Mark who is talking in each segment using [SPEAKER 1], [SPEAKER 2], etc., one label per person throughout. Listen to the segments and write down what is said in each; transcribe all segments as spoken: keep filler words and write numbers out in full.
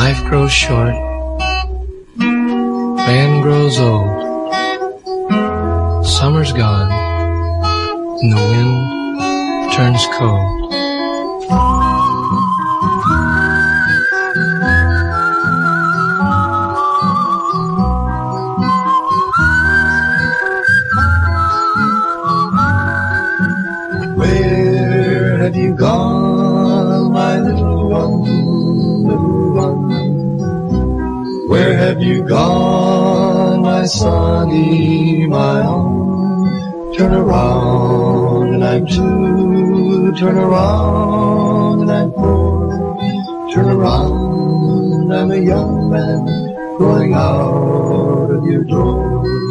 [SPEAKER 1] Life grows short, man grows old, summer's gone, and the wind turns cold.
[SPEAKER 2] Where have you gone, my little one, little one? Where have you gone, my sonny, my own? Turn around and I'm two, turn around and I'm four, turn around, I'm a young man going out of your door.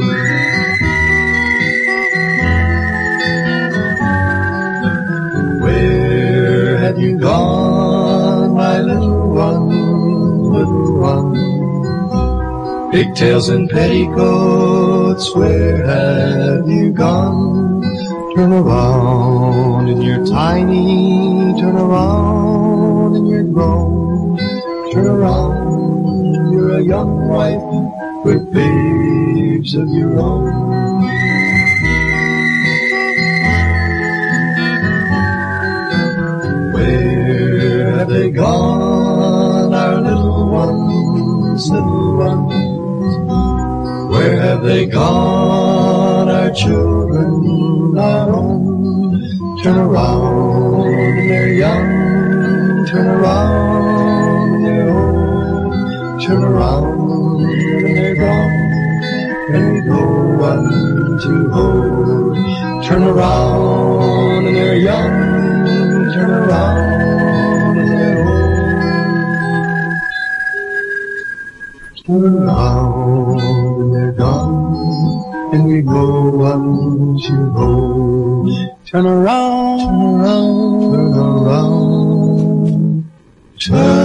[SPEAKER 2] Where have you gone, my little one, little one? Pigtails and petticoats, where have you gone? Turn around and you're tiny, turn around and you're grown. Turn around, you're a young wife with babes of your own. Where have they gone, our little ones, little ones? Where have they gone, our children, our own? Turn around and they're young, turn around and they're old. Turn around and they're gone, and no one to hold. Turn around and they're young, turn around and they're old. Turn around and they're gone, and we go one to hold. Turn around, turn around, turn around, turn